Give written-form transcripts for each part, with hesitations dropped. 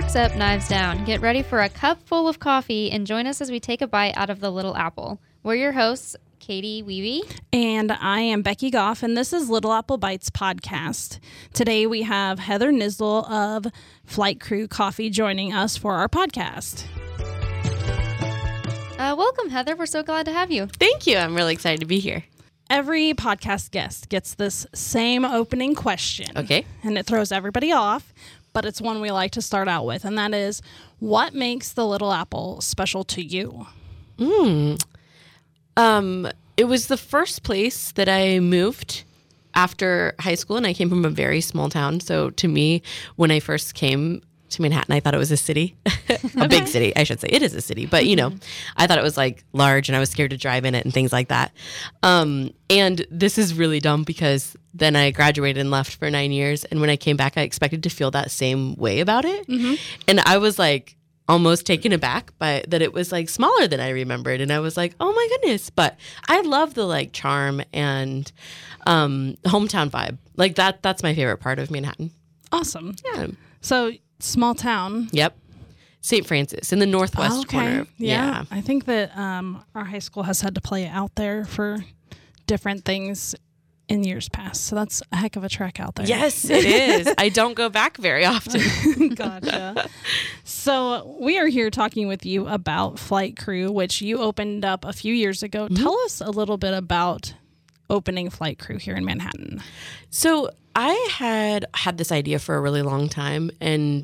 Forks up, knives down. Get ready for a cup full of coffee and join us as we take a bite out of the Little Apple. We're your hosts, Katie Weeby. And I am Becky Goff, and this is Little Apple Bites podcast. Today we have Heather Nizzle of Flight Crew Coffee joining us for our podcast. Welcome, Heather. We're so glad to have you. Thank you. I'm really excited to be here. Every podcast guest gets this same opening question. Okay. And it throws everybody off, but it's one we like to start out with, and that is, what makes the Little Apple special to you? It was the first place that I moved after high school, and I came from a very small town. So to me, when I first came to Manhattan, I thought it was a city, a big city, I should say. It is a city, but I thought it was like large, and I was scared to drive in it and things like that. And this is really dumb because then I graduated and left for 9 years. And when I came back, I expected to feel that same way about it. Mm-hmm. And I was like almost taken aback by that it was like smaller than I remembered. And I was like, oh my goodness. But I love the like charm and hometown vibe. Like that's my favorite part of Manhattan. Awesome. Yeah. So, small town. Yep. St. Francis in the northwest corner. Yeah. I think that our high school has had to play out there for different things in years past. So that's a heck of a trek out there. Yes, it is. I don't go back very often. Gotcha. So we are here talking with you about Flight Crew, which you opened up a few years ago. Mm-hmm. Tell us a little bit about opening Flight Crew here in Manhattan. So I had this idea for a really long time. And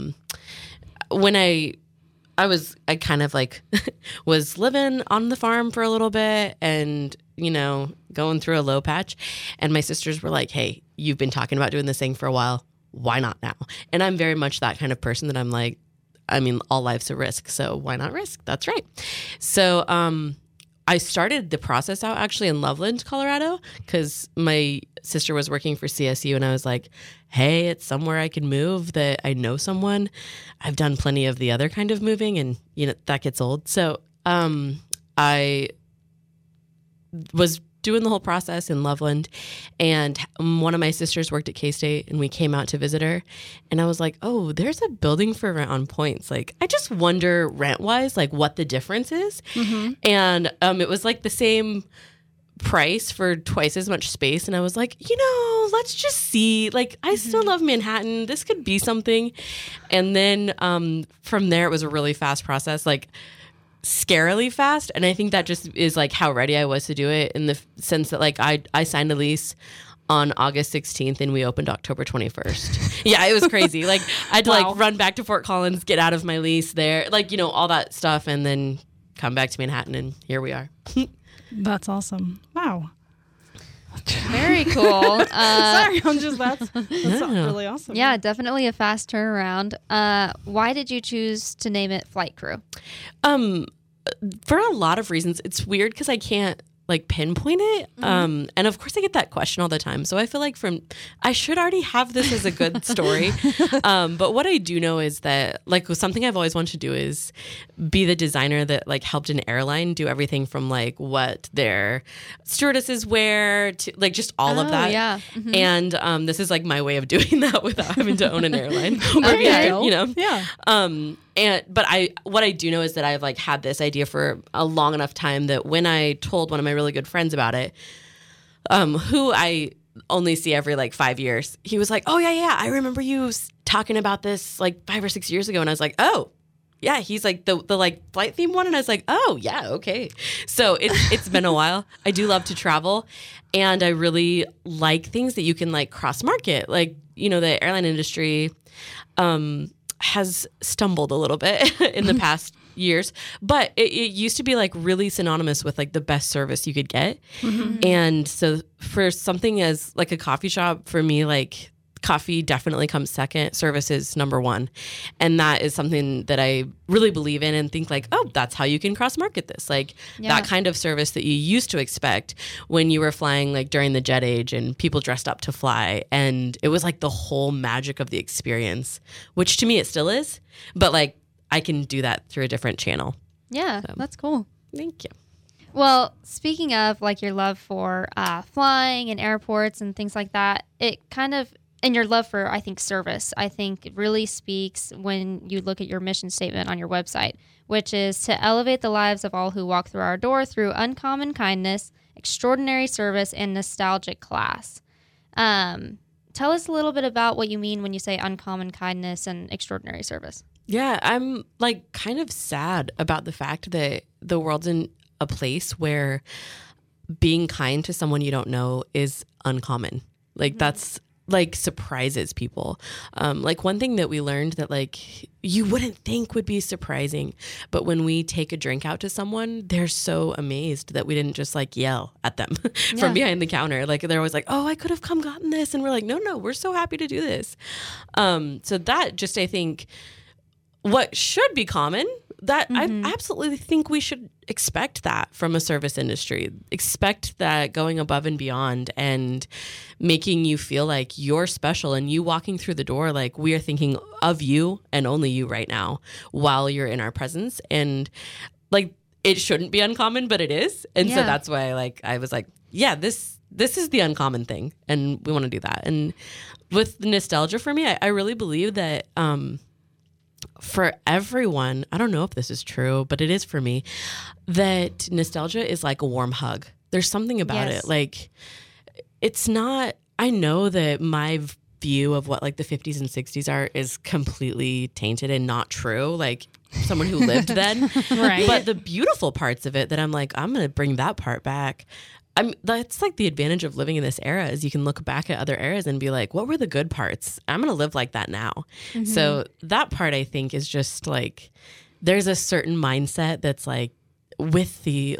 when I kind of like was living on the farm for a little bit and, going through a low patch. And my sisters were like, hey, you've been talking about doing this thing for a while. Why not now? And I'm very much that kind of person that I'm like, all life's a risk. So why not risk? That's right. So I started the process out actually in Loveland, Colorado, because my sister was working for CSU, and I was like, hey, it's somewhere I can move that I know someone. I've done plenty of the other kind of moving, and that gets old. So I was doing the whole process in Loveland, and one of my sisters worked at K-State, and we came out to visit her, and I was like, oh, there's a building for rent on Points. Like, I just wonder rent-wise, like, what the difference is. Mm-hmm. And it was like the same price for twice as much space, and I was like, let's just see. Like, I still love Manhattan. This could be something. And then from there, it was a really fast process, like scarily fast. And I think that just is like how ready I was to do it, in the sense that like I signed a lease on August 16th and we opened October 21st. Yeah, it was crazy. Like I had to like run back to Fort Collins, get out of my lease there, like, all that stuff, and then come back to Manhattan, and here we are. That's awesome. Wow. Very cool. Sorry, that's really awesome. Yeah, definitely a fast turnaround. Why did you choose to name it Flight Crew? For a lot of reasons. It's weird because I can't like pinpoint it. And of course I get that question all the time. So I feel like I should already have this as a good story. But what I do know is that like something I've always wanted to do is be the designer that like helped an airline do everything from like what their stewardesses wear to like just all of that. Yeah. Mm-hmm. And this is like my way of doing that without having to own an airline. Yeah. But what I do know is that I've like had this idea for a long enough time that when I told one of my really good friends about it, who I only see every like 5 years, he was like, oh yeah, I remember you talking about this like 5 or 6 years ago. And I was like, oh yeah, he's like the like flight theme one. And I was like, oh yeah, okay. So it's been a while. I do love to travel, and I really like things that you can like cross market. Like, the airline industry, has stumbled a little bit in the past years, but it used to be like really synonymous with like the best service you could get. Mm-hmm. And so for something as like a coffee shop, for me, like coffee definitely comes second, service is number one. And that is something that I really believe in and think like, oh, that's how you can cross market this. Like that kind of service that you used to expect when you were flying like during the jet age and people dressed up to fly. And it was like the whole magic of the experience, which to me it still is, but like I can do that through a different channel. Yeah, so, that's cool. Thank you. Well, speaking of like your love for flying and airports and things like that, it kind of and your love for, I think, service, I think it really speaks when you look at your mission statement on your website, which is to elevate the lives of all who walk through our door through uncommon kindness, extraordinary service, and nostalgic class. Tell us a little bit about what you mean when you say uncommon kindness and extraordinary service. Yeah, I'm like kind of sad about the fact that the world's in a place where being kind to someone you don't know is uncommon. Like that's like surprises people. Like one thing that we learned that like you wouldn't think would be surprising, but when we take a drink out to someone, they're so amazed that we didn't just like yell at them from behind the counter. Like they're always like, oh, I could have come gotten this. And we're like, no, we're so happy to do this. So that just, I think, what should be common, that I absolutely think we should expect that from a service industry. Expect that going above and beyond and making you feel like you're special and you walking through the door like we are thinking of you and only you right now while you're in our presence. And like it shouldn't be uncommon, but it is. And so that's why like I was like, yeah, this is the uncommon thing and we want to do that. And with the nostalgia for me, I really believe that for everyone, I don't know if this is true, but it is for me, that nostalgia is like a warm hug. There's something about it. Like, it's not, I know that my view of what like the 50s and 60s are is completely tainted and not true. Like, someone who lived then. Right. But the beautiful parts of it that I'm like, I'm going to bring that part back. That's like the advantage of living in this era is you can look back at other eras and be like, what were the good parts? I'm going to live like that now. So that part I think is just like, there's a certain mindset that's like with the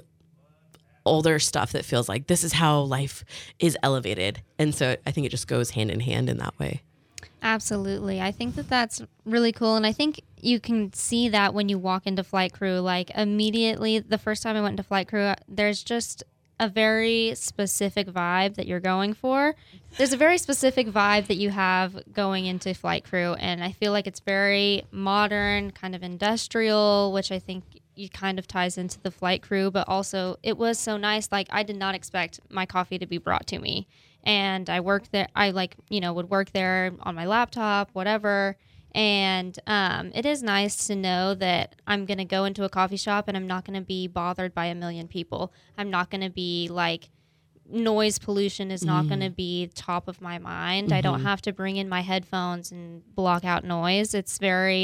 older stuff that feels like this is how life is elevated. And so I think it just goes hand in hand in that way. Absolutely. I think that that's really cool. And I think you can see that when you walk into Flight Crew, like immediately the first time I went into Flight Crew, there's just a very specific vibe that you're going for. There's a very specific vibe that you have going into Flight Crew, and I feel like it's very modern, kind of industrial, which I think it kind of ties into the Flight Crew, but also it was so nice. Like I did not expect my coffee to be brought to me, and I worked there. I would work there on my laptop, whatever. And it is nice to know that I'm going to go into a coffee shop and I'm not going to be bothered by a million people. I'm not going to be like, noise pollution is not going to be top of my mind. I don't have to bring in my headphones and block out noise. It's very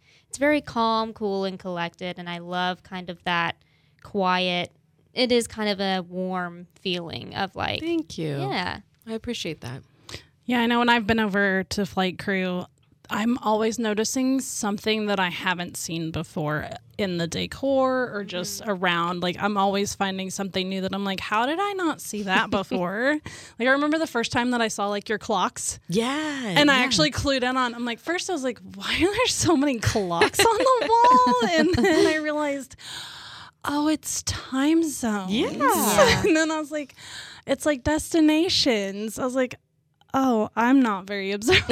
calm, cool, and collected. And I love kind of that quiet. It is kind of a warm feeling of like. Thank you. Yeah. I appreciate that. Yeah, I know when I've been over to Flight Crew, I'm always noticing something that I haven't seen before in the decor or just around. Like, I'm always finding something new that I'm like, how did I not see that before? Like, I remember the first time that I saw, like, your clocks. Yeah. And I actually clued in on, I'm like, first I was like, why are there so many clocks on the wall? And then I realized, oh, it's time zones. Yeah. And then I was like, it's like destinations. I was like, oh, I'm not very observant.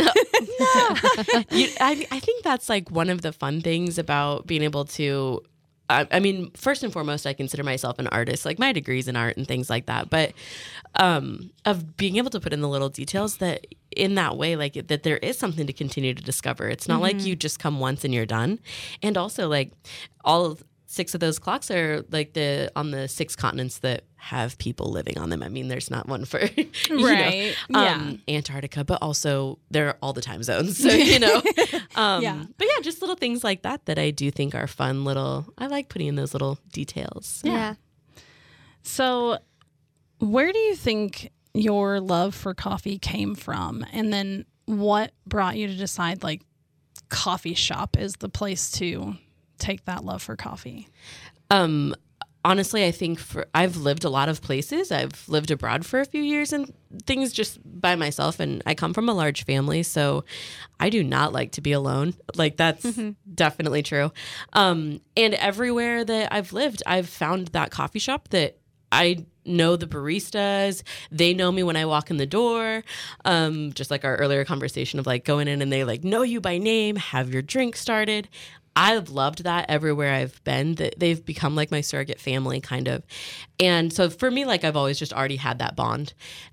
I think that's like one of the fun things about being able to, I mean, first and foremost, I consider myself an artist, like my degree's in art and things like that. But of being able to put in the little details that in that way, like that there is something to continue to discover. It's not like you just come once and you're done. And also like all 6 of those clocks are like on the 6 continents that have people living on them. I mean, there's not one for Antarctica, but also they're all the time zones. So, but yeah, just little things like that I do think are fun I like putting in those little details. Yeah. So where do you think your love for coffee came from? And then what brought you to decide like coffee shop is the place to take that love for coffee? Honestly, I think I've lived a lot of places. I've lived abroad for a few years and things just by myself. And I come from a large family, so I do not like to be alone. Like that's definitely true. And everywhere that I've lived, I've found that coffee shop that I know the baristas. They know me when I walk in the door. Just like our earlier conversation of like going in and they like know you by name, have your drink started. I've loved that everywhere I've been, that they've become like my surrogate family kind of. And so for me, like I've always just already had that bond.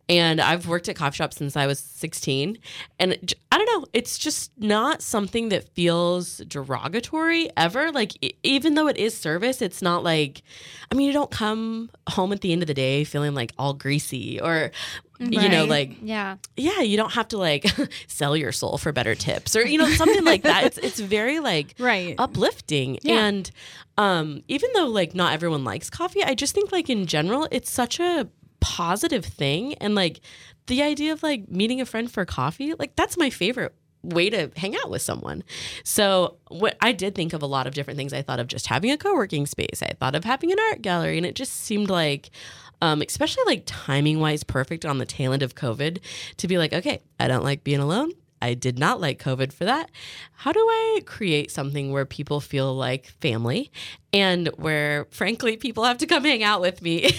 And I've worked at coffee shops since I was 16. And I don't know, it's just not something that feels derogatory ever. Like, even though it is service, it's not like, I mean, you don't come home at the end of the day feeling like all greasy or, you know, like, yeah, you don't have to like sell your soul for better tips or, you know, something like that. It's very like uplifting. Yeah. And even though like not everyone likes coffee, I just think like in general, it's such a positive thing. And like the idea of like meeting a friend for coffee, like that's my favorite way to hang out with someone. So what I did think of a lot of different things. I thought of just having a co-working space. I thought of having an art gallery, and it just seemed like especially like timing wise perfect on the tail end of COVID to be like, okay, I don't like being alone. I did not like COVID for that. How do I create something where people feel like family and where, frankly, people have to come hang out with me?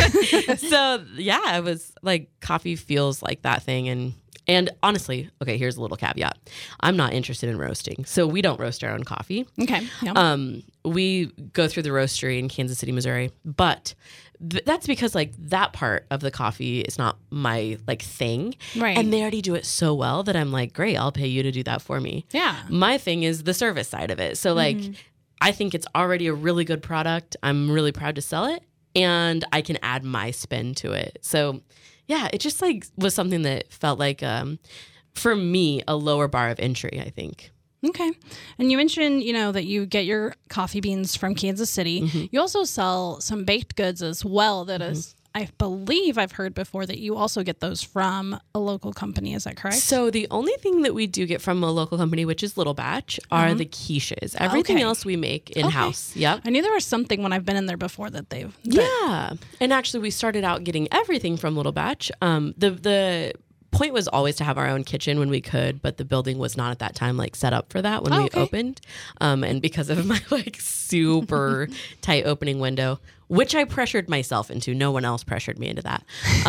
So, yeah, I was like, coffee feels like that thing. And honestly, okay, here's a little caveat. I'm not interested in roasting. So we don't roast our own coffee. Okay. Yeah. We go through the roastery in Kansas City, Missouri. But that's because like that part of the coffee is not my like thing. Right. And they already do it so well that I'm like, great, I'll pay you to do that for me. Yeah. My thing is the service side of it. So like, I think it's already a really good product. I'm really proud to sell it, and I can add my spin to it. So yeah, it just like was something that felt like, for me, a lower bar of entry, I think. Okay. And you mentioned, you know, that you get your coffee beans from Kansas City. You also sell some baked goods as well. That is, I believe I've heard before that you also get those from a local company. Is that correct? So the only thing that we do get from a local company, which is Little Batch, are the quiches. Everything else we make in-house. Yep. I knew there was something when I've been in there before that Yeah. And actually, we started out getting everything from Little Batch. The point was always to have our own kitchen when we could, but the building was not at that time like set up for that when we opened. And because of my like super tight opening window, which I pressured myself into, no one else pressured me into that.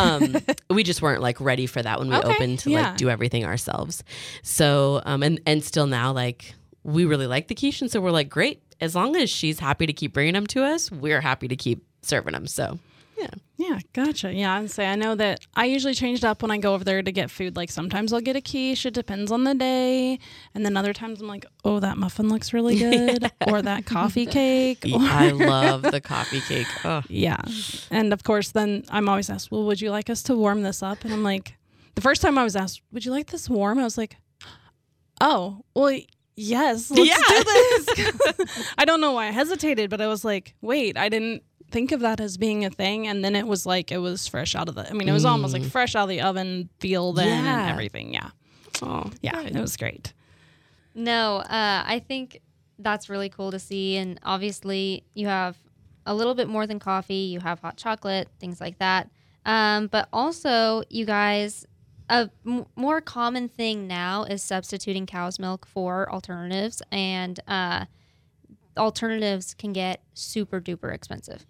We just weren't like ready for that when we opened to like do everything ourselves. So, and still now, like we really like the quiche. And so we're like, great. As long as she's happy to keep bringing them to us, we're happy to keep serving them. So yeah. Yeah, gotcha. Yeah, and say I know that I usually change it up when I go over there to get food. Like sometimes I'll get a quiche. It depends on the day. And then other times I'm like, oh, that muffin looks really good. Or that coffee cake. I love the coffee cake. Oh. Yeah. And of course, then I'm always asked, well, would you like us to warm this up? And I'm like, the first time I was asked, would you like this warm? I was like, oh, well, yes, let's do this. I don't know why I hesitated, but I was like, wait, I didn't think of that as being a thing. And then it was like, it was fresh out of the, I mean, it was almost like fresh out of the oven feel then and everything. Yeah. Oh, yeah. It was great. No, I think that's really cool to see. And obviously you have a little bit more than coffee. You have hot chocolate, things like that. But also you guys, a more common thing now is substituting cow's milk for alternatives. And, alternatives can get super duper expensive.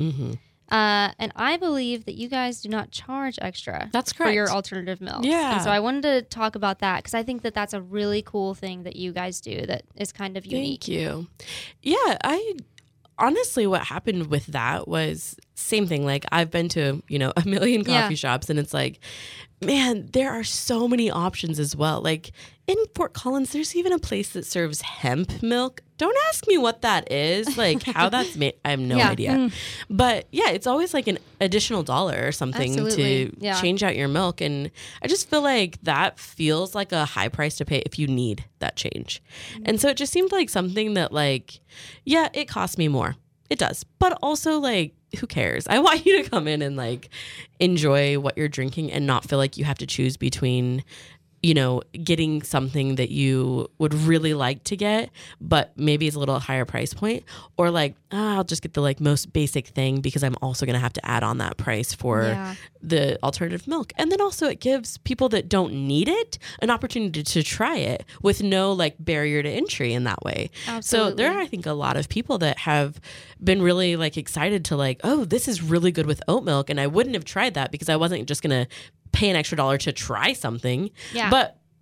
And I believe that you guys do not charge extra for your alternative milks. Yeah. And so I wanted to talk about that because I think that that's a really cool thing that you guys do that is kind of unique. Thank you. Yeah, honestly, what happened with that was same thing. Like I've been to, you know, a million coffee shops, and it's like, man, there are so many options as well. Like in Fort Collins, there's even a place that serves hemp milk. Don't ask me what that is, like how that's made. I have no idea. But yeah, it's always like an additional $1 or something to change out your milk. And I just feel like that feels like a high price to pay if you need that change. And so it just seemed like something that like, yeah, it costs me more. It does. But also like, who cares? I want you to come in and like enjoy what you're drinking and not feel like you have to choose between, you know, getting something that you would really like to get, but maybe it's a little higher price point, or like, I'll just get the like most basic thing because I'm also going to have to add on that price for the alternative milk. And then also it gives people that don't need it an opportunity to try it with no like barrier to entry in that way. Absolutely. So there are, I think, a lot of people that have been really like excited to like, oh, this is really good with oat milk. And I wouldn't have tried that because I wasn't just going to pay an extra $1 to try something. Yeah. But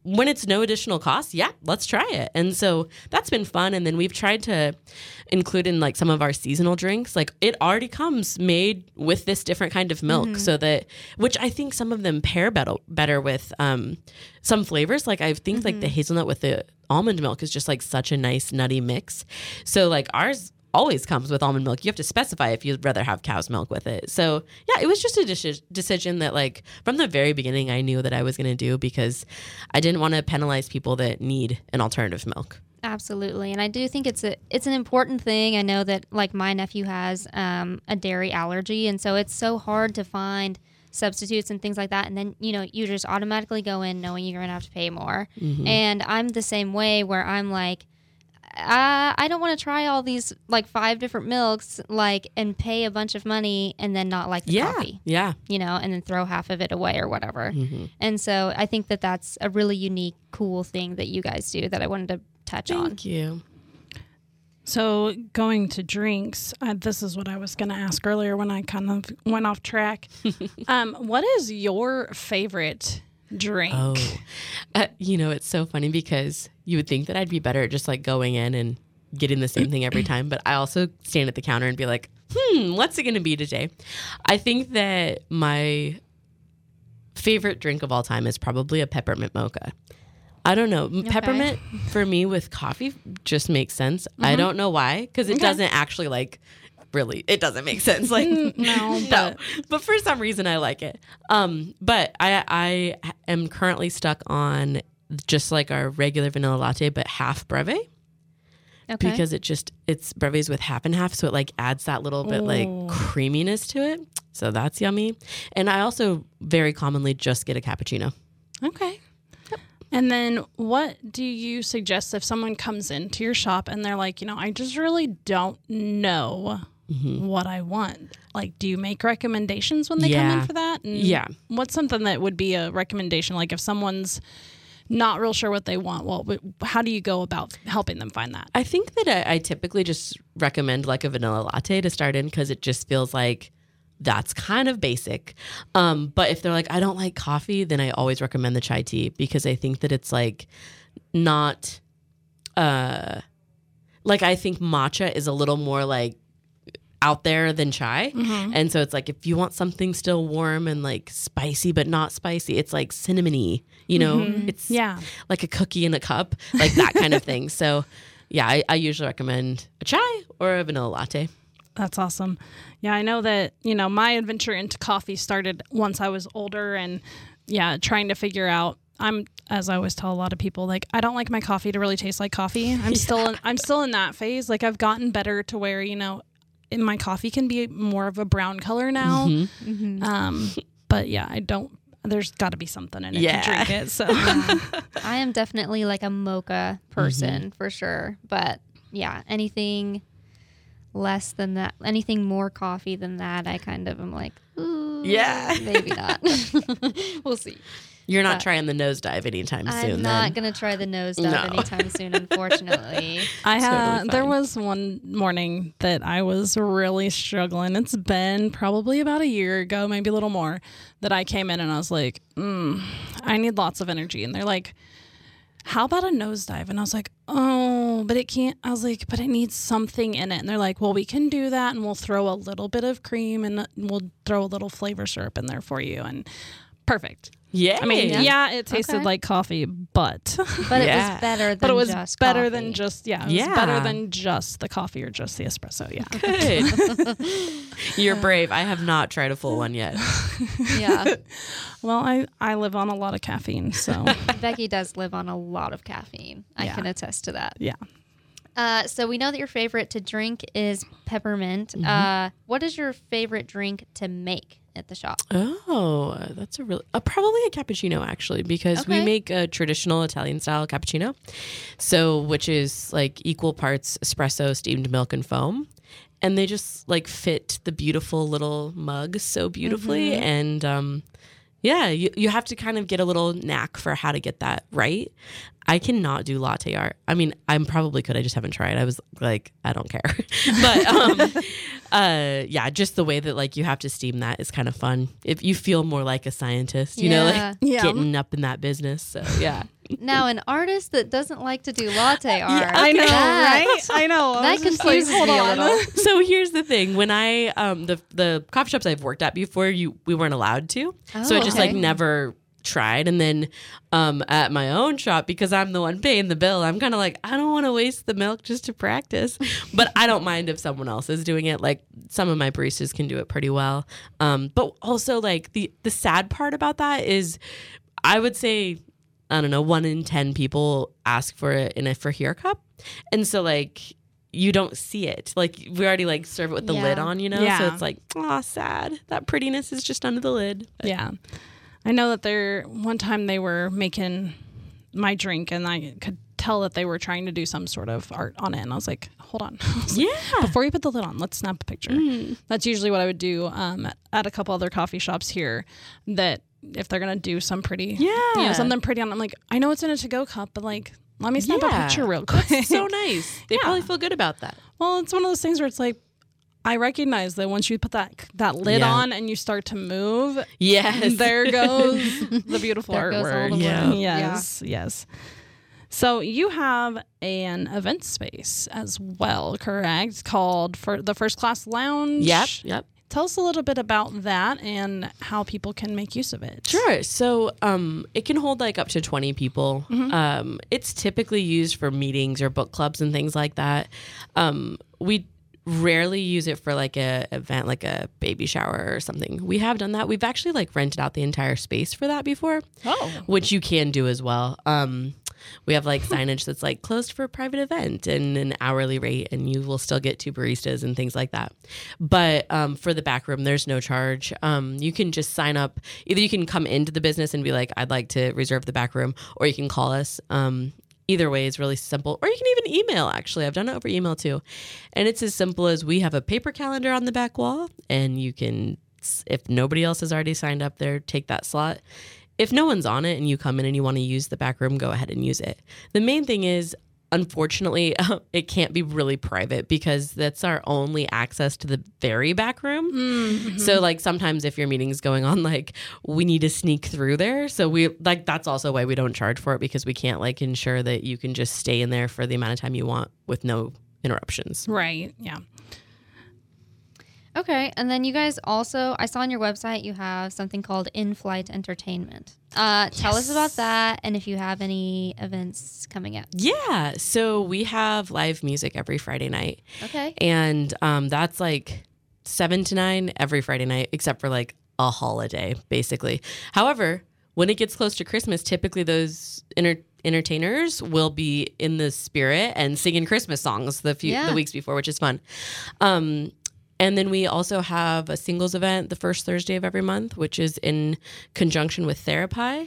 when it's no additional cost, yeah, let's try it. And so that's been fun. And then we've tried to include in like some of our seasonal drinks, like it already comes made with this different kind of milk, so that, which I think some of them pair better with some flavors. Like I think like the hazelnut with the almond milk is just like such a nice nutty mix. So like ours always comes with almond milk. You have to specify if you'd rather have cow's milk with it. So yeah, it was just a decision that like from the very beginning I knew that I was going to do, because I didn't want to penalize people that need an alternative milk. Absolutely. And I do think it's an important thing. I know that like my nephew has a dairy allergy, and so it's so hard to find substitutes and things like that. And then, you just automatically go in knowing you're going to have to pay more. And I'm the same way, where I'm like, I don't want to try all these like 5 different milks, like, and pay a bunch of money and then not like the coffee. Yeah. And then throw half of it away or whatever. And so I think that that's a really unique, cool thing that you guys do that I wanted to touch on. Thank you. So going to drinks, this is what I was going to ask earlier when I kind of went off track. What is your favorite drink? It's so funny because you would think that I'd be better at just like going in and getting the same thing every time, but I also stand at the counter and be like, what's it going to be today? I think that my favorite drink of all time is probably a peppermint mocha. I don't know. Okay. Peppermint for me with coffee just makes sense. I don't know why, because it doesn't actually like really, it doesn't make sense. Like no, but for some reason I like it. But I am currently stuck on just like our regular vanilla latte, but half breve. Okay. Because it's breves with half and half, so it like adds that little bit like creaminess to it. So that's yummy. And I also very commonly just get a cappuccino. Okay. And then what do you suggest if someone comes into your shop and they're like, I just really don't know what I want? Like, do you make recommendations when they come in for that? And what's something that would be a recommendation? Like if someone's not real sure what they want, how do you go about helping them find that? I think that I typically just recommend like a vanilla latte to start in, because it just feels like that's kind of basic. But if they're like, I don't like coffee, then I always recommend the chai tea, because I think that it's like not, like I think matcha is a little more like out there than chai. And so it's like, if you want something still warm and like spicy, but not spicy, it's like cinnamony, it's like a cookie in a cup, like that kind of thing. So yeah, I usually recommend a chai or a vanilla latte. That's awesome. Yeah, I know that, my adventure into coffee started once I was older, and trying to figure out, as I always tell a lot of people, like, I don't like my coffee to really taste like coffee. I'm still in that phase. Like, I've gotten better to where, my coffee can be more of a brown color now. But there's got to be something in it to drink it. So I am definitely like a mocha person for sure. But anything less than that, anything more coffee than that, I kind of am like, ooh, maybe not. We'll see. You're not trying the nosedive anytime soon. I'm not going to try the nosedive anytime soon, unfortunately. There was one morning that I was really struggling. It's been probably about a year ago, maybe a little more, that I came in and I was like, I need lots of energy. And they're like, how about a nosedive? And I was like, oh, but it can't. I was like, but it needs something in it. And they're like, well, we can do that, and we'll throw a little bit of cream and we'll throw a little flavor syrup in there for you. And perfect. Yeah. I mean, it tasted like coffee, but it was better than but it was just better coffee. Than just it was better than just the coffee or just the espresso. Yeah. Good. You're brave. I have not tried a full one yet. Yeah. Well, I live on a lot of caffeine, so Becky does live on a lot of caffeine. I can attest to that. Yeah. So we know that your favorite to drink is peppermint. What is your favorite drink to make at the shop? Oh, that's probably a cappuccino, actually, because we make a traditional Italian style cappuccino. So, which is like equal parts espresso, steamed milk, and foam. And they just like fit the beautiful little mug so beautifully. And you have to kind of get a little knack for how to get that right. I cannot do latte art. I mean, I probably could. I just haven't tried. I was like, I don't care. But just the way that like you have to steam that is kind of fun. If you feel more like a scientist, like getting up in that business. So yeah. Now, an artist that doesn't like to do latte art. Yeah, I know, that- right? I know. I That was just like, confuses hold me a on. little. So here's the thing: when I the coffee shops I've worked at before, we weren't allowed to, so I just okay. like never tried. And then at my own shop, because I'm the one paying the bill, I'm kind of like, I don't want to waste the milk just to practice, but I don't mind if someone else is doing it. Like some of my baristas can do it pretty well, but also like the sad part about that is, I would say, I don't know, 1 in 10 people ask for it in a Fajir cup, and so like you don't see it. Like we already like serve it with the Yeah. lid on, you know. Yeah. So it's like, oh, sad. That prettiness is just under the lid. Yeah. I know that one time they were making my drink and I could tell that they were trying to do some sort of art on it. And I was like, hold on. I was like, Yeah. before you put the lid on, let's snap a picture. That's usually what I would do at a couple other coffee shops here, that if they're going to do some pretty, something pretty on it, I'm like, I know it's in a to-go cup, but like, let me snap a picture real quick. That's so nice. They probably feel good about that. Well, it's one of those things where it's like, I recognize that once you put that lid Yeah. on and you start to move, Yes. there goes the beautiful There goes all artwork. the Yeah. work. Yes. So you have an event space as well, correct? Called for the First Class Lounge. Yep. Tell us a little bit about that and how people can make use of it. Sure. So it can hold like up to 20 people. It's typically used for meetings or book clubs and things like that. We rarely use it for like a event like a baby shower or something. We have done that. We've actually like rented out the entire space for that before. Which you can do as well. We have like signage that's like closed for a private event and an hourly rate, and you will still get 2 baristas and things like that. But for the back room, there's no charge. You can just sign up. Either you can come into the business and be like, I'd like to reserve the back room, or you can call us. Either way is really simple. Or you can even email, actually. I've done it over email too. And it's as simple as we have a paper calendar on the back wall, and you can, if nobody else has already signed up there, take that slot. If no one's on it and you come in and you want to use the back room, go ahead and use it. The main thing is, unfortunately, it can't be really private because that's our only access to the very back room. Mm-hmm. So like sometimes if your meeting's going on, like we need to sneak through there. So we like, that's also why we don't charge for it, because we can't like ensure that you can just stay in there for the amount of time you want with no interruptions. Right. Yeah. Okay, and then you guys also, I saw on your website you have something called In-Flight Entertainment. Tell us about that, and if you have any events coming up. Yeah. So we have live music every Friday night. Okay. And that's like 7 to 9 every Friday night, except for like a holiday, basically. However, when it gets close to Christmas, typically those entertainers will be in the spirit and singing Christmas songs the weeks before, which is fun. And then we also have a singles event the first Thursday of every month, which is in conjunction with Therapy.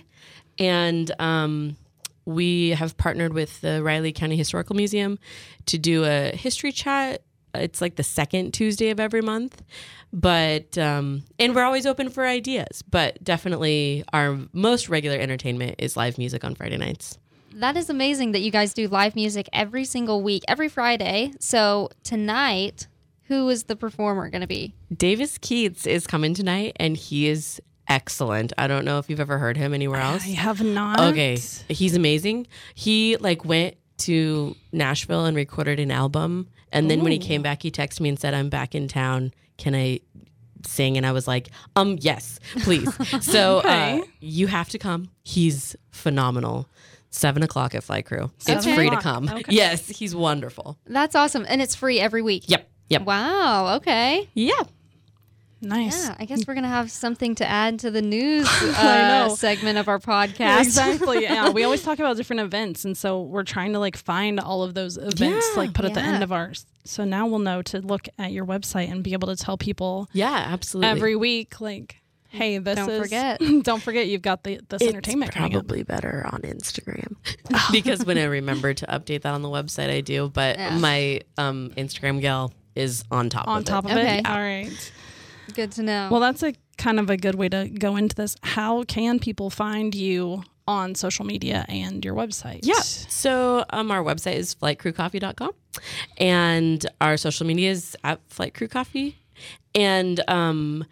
And we have partnered with the Riley County Historical Museum to do a history chat. It's like the second Tuesday of every month. But, and we're always open for ideas, but definitely our most regular entertainment is live music on Friday nights. That is amazing that you guys do live music every single week, every Friday. So tonight, who is the performer going to be? Davis Keats is coming tonight, and he is excellent. I don't know if you've ever heard him anywhere else. I have not. Okay. He's amazing. He like went to Nashville and recorded an album. And then when he came back, he texted me and said, I'm back in town. Can I sing? And I was like, yes, please. So you have to come. He's phenomenal. 7:00 at Flight Crew. It's free to come. Okay. Yes, he's wonderful. That's awesome. And it's free every week. Yep. Wow. Okay. Yeah. Nice. Yeah, I guess we're going to have something to add to the news I know. segment of our podcast. Yeah, exactly. Yeah, we always talk about different events, and so we're trying to like find all of those events, like put at the end of ours. So now we'll know to look at your website and be able to tell people Yeah, absolutely. every week, like, hey, this Don't is forget. Don't forget, you've got this entertainment It's coming up. probably better on Instagram because when I remember to update that on the website, I do. But my Instagram gal is on top of it. Okay. All right. Good to know. Well, that's a kind of a good way to go into this. How can people find you on social media and your website? Yeah. So our website is flightcrewcoffee.com, and our social media is at Flight Crew Coffee. And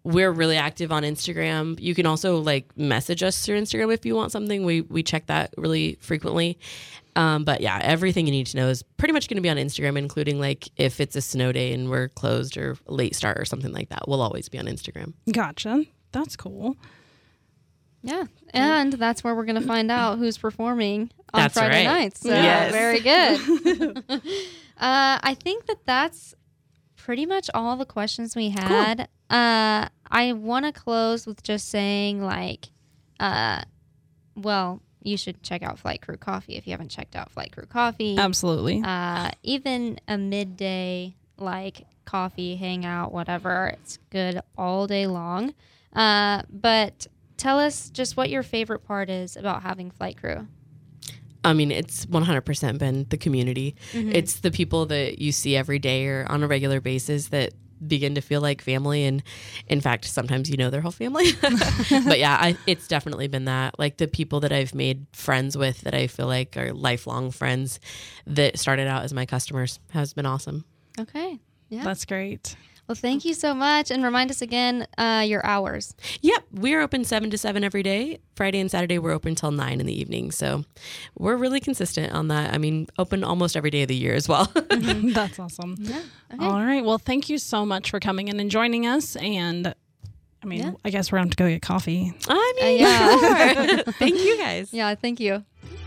we're really active on Instagram. You can also like message us through Instagram if you want something. We check that really frequently. But yeah, everything you need to know is pretty much going to be on Instagram, including like if it's a snow day and we're closed or a late start or something like that. We'll always be on Instagram. Gotcha. That's cool. Yeah, and that's where we're going to find out who's performing on That's Friday right. nights. So Yes. very good. I think that's pretty much all the questions we had. I want to close with just saying, like, well, you should check out Flight Crew Coffee if you haven't checked out Flight Crew Coffee. Absolutely. Even a midday, like, coffee, hangout, whatever, it's good all day long. But tell us just what your favorite part is about having Flight Crew. I mean, it's 100% been the community. Mm-hmm. It's the people that you see every day or on a regular basis that begin to feel like family. And in fact, sometimes you know their whole family. But yeah, it's definitely been that. Like the people that I've made friends with that I feel like are lifelong friends that started out as my customers has been awesome. Okay. Yeah. That's great. Well, thank you so much. And remind us again your hours. Yep. We're open 7 to 7 every day. Friday and Saturday, we're open till 9 in the evening. So we're really consistent on that. I mean, open almost every day of the year as well. That's awesome. Yeah. Okay. All right. Well, thank you so much for coming in and joining us. And I mean, Yeah. I guess we're going to go get coffee. I mean, Yeah. sure. Thank you guys. Yeah, thank you.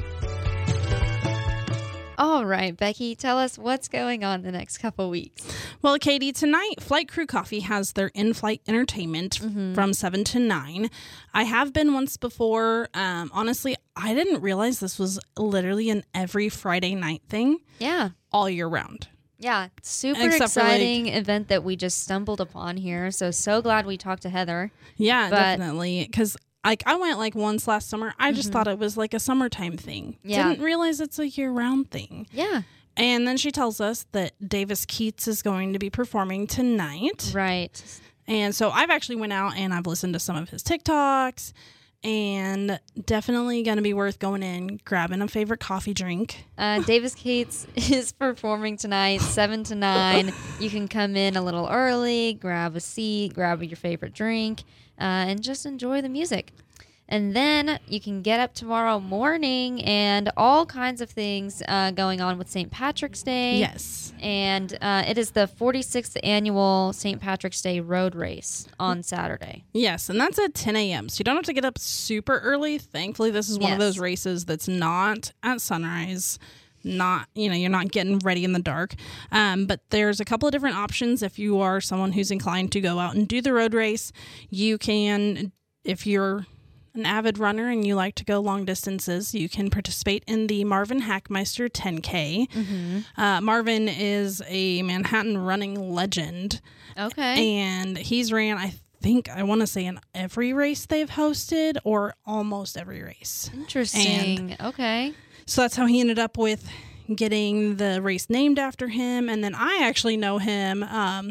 All right, Becky, tell us what's going on the next couple weeks. Well, Katie, tonight Flight Crew Coffee has their in-flight entertainment from 7 to 9. I have been once before. Honestly, I didn't realize this was literally an every Friday night thing Yeah. all year round. Yeah, super Except for, like- exciting event that we just stumbled upon here. So glad we talked to Heather. Yeah, But- definitely. Because I went like once last summer. I just thought it was like a summertime thing. Yeah. Didn't realize it's a year-round thing. Yeah. And then she tells us that Davis Keats is going to be performing tonight. Right. And so I've actually went out and I've listened to some of his TikToks, and definitely going to be worth going in, grabbing a favorite coffee drink. Davis Keats is performing tonight, 7 to 9. You can come in a little early, grab a seat, grab your favorite drink, and just enjoy the music. And then you can get up tomorrow morning and all kinds of things going on with St. Patrick's Day. Yes. And it is the 46th annual St. Patrick's Day road race on Saturday. Yes, and that's at 10 a.m. So you don't have to get up super early. Thankfully, this is one of Yes. those races that's not at sunrise. Not, you're not getting ready in the dark. But there's a couple of different options. If you are someone who's inclined to go out and do the road race, you can, if you're an avid runner and you like to go long distances, you can participate in the Marvin Hackmeister 10K. Marvin is a Manhattan running legend, Okay. and he's ran, I want to say, in every race they've hosted, or almost every race. Interesting. Okay. So that's how he ended up with getting the race named after him. And then I actually know him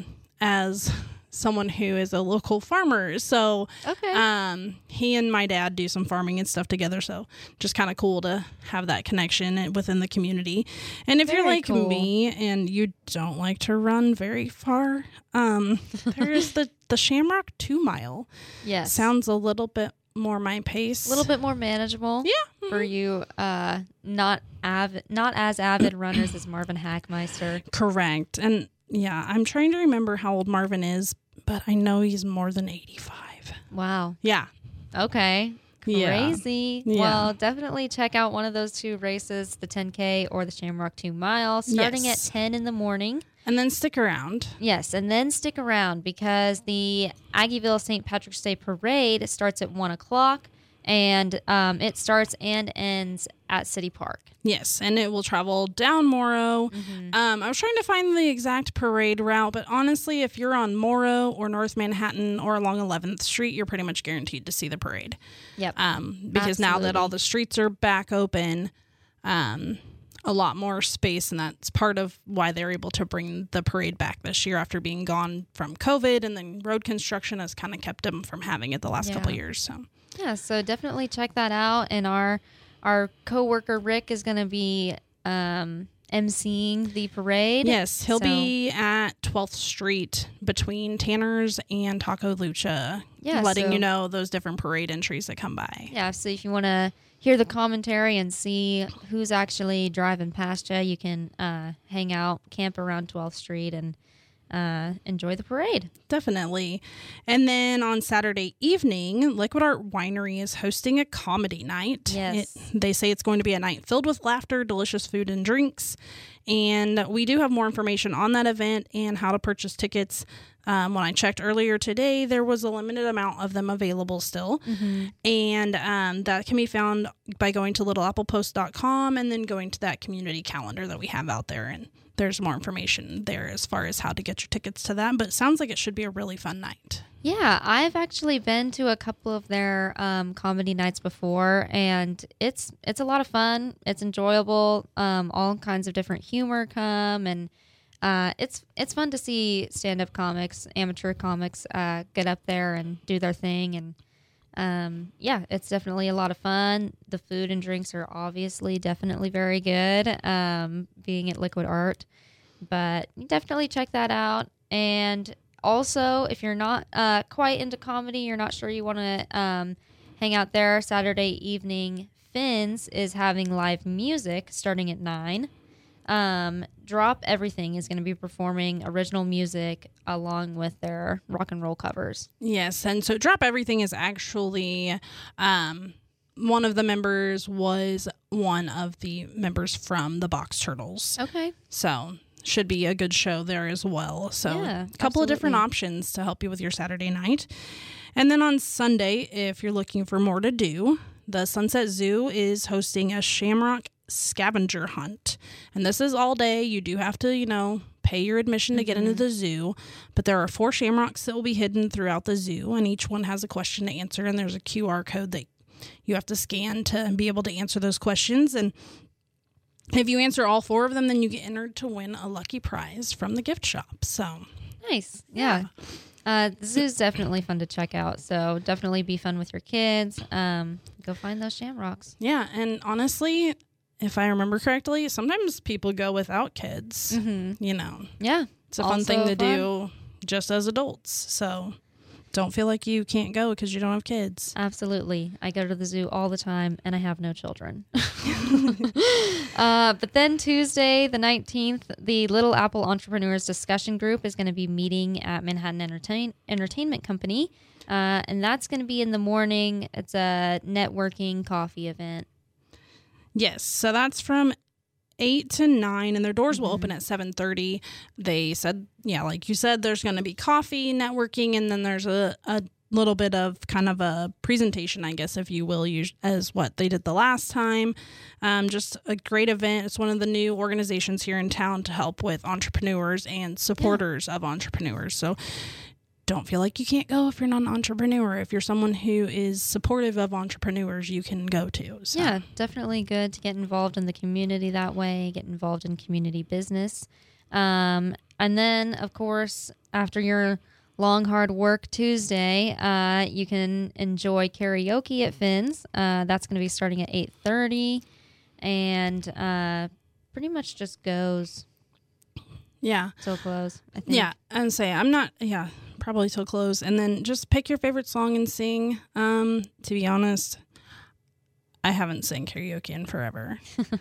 as someone who is a local farmer. So Okay. he and my dad do some farming and stuff together. So just kind of cool to have that connection within the community. And if you're Very like cool. me and you don't like to run very far, there's the Shamrock 2 mile. Yes. Sounds a little bit more my pace. a little bit more manageable. Yeah. For you, not as avid runners as Marvin Hackmeister. Correct. And yeah, I'm trying to remember how old Marvin is, but I know he's more than 85. Wow. Yeah. Okay. Yeah. Crazy. Yeah. Well, definitely check out one of those two races, the 10K or the Shamrock 2 mile, starting Yes. at 10 in the morning. And then stick around. Yes, and then stick around because the Aggieville St. Patrick's Day Parade starts at 1 o'clock, and it starts and ends at City Park. Yes, and it will travel down Morrow. I was trying to find the exact parade route, but honestly, if you're on Morrow or North Manhattan or along 11th Street, you're pretty much guaranteed to see the parade. Yep. Because now that Absolutely. all the streets are back open, a lot more space, and that's part of why they're able to bring the parade back this year after being gone from COVID, and then road construction has kind of kept them from having it the last couple of years. So Yeah, so definitely check that out. And our coworker Rick is going to be emceeing the parade. Yes, he'll be at 12th Street between Tanner's and Taco Lucha, letting you know those different parade entries that come by. Yeah, so if you want to hear the commentary and see who's actually driving past you, you can hang out, camp around 12th Street, and enjoy the parade. Definitely. And then on Saturday evening, Liquid Art Winery is hosting a comedy night. Yes. They say it's going to be a night filled with laughter, delicious food, and drinks. And we do have more information on that event and how to purchase tickets. When I checked earlier today, there was a limited amount of them available still. Mm-hmm. And that can be found by going to littleapplepost.com and then going to that community calendar that we have out there. And there's more information there as far as how to get your tickets to that. But it sounds like it should be a really fun night. Yeah, I've actually been to a couple of their comedy nights before, and it's a lot of fun. It's enjoyable. All kinds of different humor come, and it's fun to see stand-up comics, amateur comics, get up there and do their thing. And yeah, it's definitely a lot of fun. The food and drinks are obviously definitely very good, being at Liquid Art. But you definitely check that out. And also, if you're not quite into comedy, you're not sure you want to hang out there, Saturday evening, Finn's is having live music starting at 9. Drop Everything is going to be performing original music along with their rock and roll covers. Yes, and so Drop Everything is actually one of the members was one of the members from the Box Turtles. Okay. So should be a good show there as well. So yeah, a couple of different options to help you with your Saturday night. And then on Sunday, if you're looking for more to do, the Sunset Zoo is hosting a Shamrock scavenger hunt. And this is all day. You do have to, pay your admission to get into the zoo. But there are 4 shamrocks that will be hidden throughout the zoo, and each one has a question to answer. And there's a QR code that you have to scan to be able to answer those questions. And if you answer all 4 of them, then you get entered to win a lucky prize from the gift shop. So nice. Yeah. The zoo is definitely fun to check out. So definitely be fun with your kids. Go find those shamrocks. Yeah. And honestly, if I remember correctly, sometimes people go without kids, Yeah. It's a fun thing to do just as adults. So don't feel like you can't go because you don't have kids. Absolutely. I go to the zoo all the time, and I have no children. But then Tuesday, the 19th, the Little Apple Entrepreneurs Discussion Group is going to be meeting at Manhattan Entertainment Company, and that's going to be in the morning. It's a networking coffee event. Yes, so that's from 8 to 9, and their doors will open at 7:30. They said, like you said, there's going to be coffee, networking, and then there's a little bit of kind of a presentation, I guess, if you will, as what they did the last time. Just a great event. It's one of the new organizations here in town to help with entrepreneurs and supporters of entrepreneurs. So don't feel like you can't go if you're not an entrepreneur. If you're someone who is supportive of entrepreneurs, you can go too. So. Yeah, definitely good to get involved in the community that way, get involved in community business. And then, of course, after your long, hard work Tuesday, you can enjoy karaoke at Finn's. That's going to be starting at 8:30 and pretty much just goes. Yeah. Till close, I think. Yeah, and probably till close. And then just pick your favorite song and sing. To be honest, I haven't sang karaoke in forever.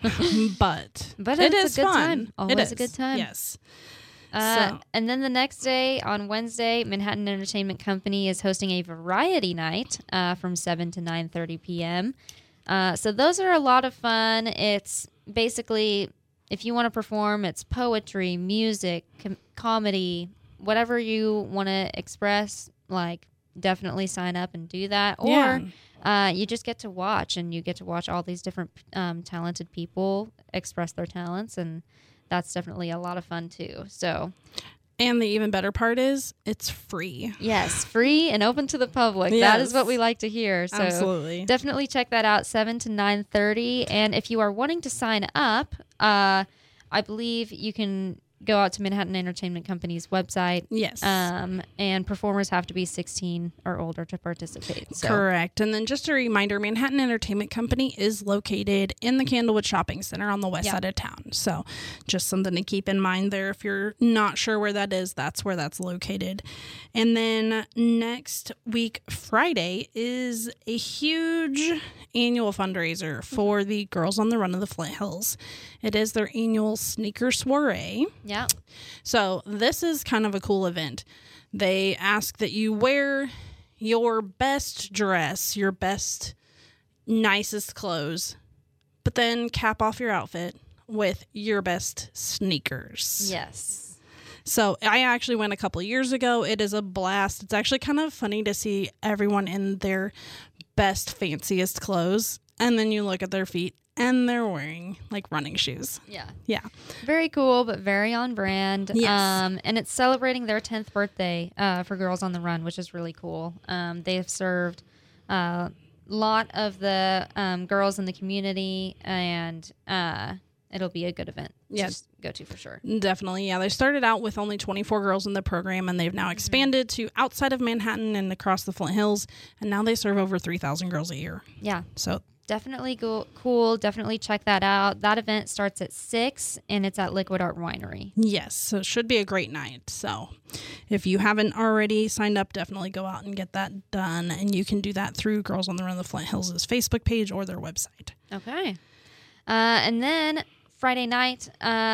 but it is a good fun. Time. Always a good time. Yes. And then the next day, on Wednesday, Manhattan Entertainment Company is hosting a variety night from 7 to 9:30 p.m. So those are a lot of fun. It's basically, if you want to perform, it's poetry, music, comedy, whatever you want to express, definitely sign up and do that. Or you just get to watch, and you get to watch all these different talented people express their talents, and that's definitely a lot of fun too. So, and the even better part is it's free. Yes, free and open to the public. Yes. That is what we like to hear. So absolutely. Definitely check that out, 7 to 9:30. And if you are wanting to sign up, I believe you can go out to Manhattan Entertainment Company's website. Yes. And performers have to be 16 or older to participate. So. Correct. And then just a reminder, Manhattan Entertainment Company is located in the Candlewood Shopping Center on the west side of town. So just something to keep in mind there. If you're not sure where that is, that's where that's located. And then next week, Friday, is a huge annual fundraiser for the Girls on the Run of the Flint Hills. It is their annual sneaker soiree. Yeah. So this is kind of a cool event. They ask that you wear your best dress, your best, nicest clothes, but then cap off your outfit with your best sneakers. Yes. So I actually went a couple of years ago. It is a blast. It's actually kind of funny to see everyone in their best, fanciest clothes. And then you look at their feet and they're wearing like running shoes. Yeah. Yeah. Very cool, but very on brand. Yes. And it's celebrating their 10th birthday for Girls on the Run, which is really cool. They have served a lot of the girls in the community, and it'll be a good event to just go to for sure. Definitely. Yeah. They started out with only 24 girls in the program, and they've now expanded to outside of Manhattan and across the Flint Hills. And now they serve over 3,000 girls a year. Yeah. So definitely cool. Definitely check that out. That event starts at 6 and it's at Liquid Art Winery. yes, so it should be a great night. So if you haven't already signed up, definitely go out and get that done. And you can do that through Girls on the Run of the Flint Hills' Facebook page or their website. Okay. And then Friday night,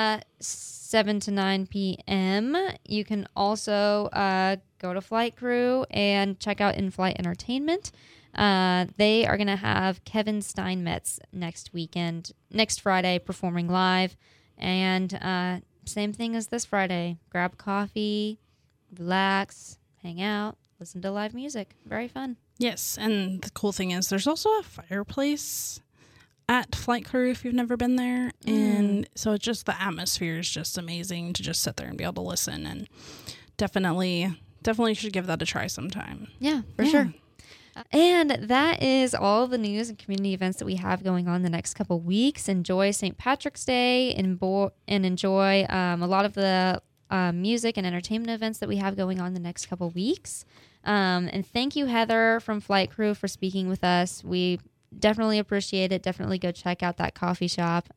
7 to 9 p.m., you can also go to Flight Crew and check out In-Flight Entertainment. They are going to have Kevin Steinmetz next Friday, performing live. And same thing as this Friday. Grab coffee, relax, hang out, listen to live music. Very fun. Yes, and the cool thing is there's also a fireplace at Flight Crew if you've never been there. And so it's just the atmosphere is just amazing to just sit there and be able to listen. And definitely should give that a try sometime. Yeah, for sure. And that is all the news and community events that we have going on the next couple weeks. Enjoy St. Patrick's Day and enjoy a lot of the music and entertainment events that we have going on the next couple weeks. And thank you, Heather from Flight Crew, for speaking with us. We definitely appreciate it. Definitely go check out that coffee shop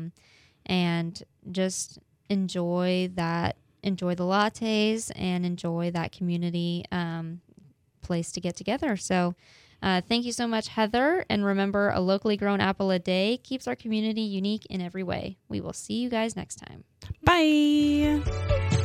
and just enjoy the lattes and enjoy that community place to get together. So thank you so much, Heather. And remember, a locally grown apple a day keeps our community unique in every way. We will see you guys next time. Bye.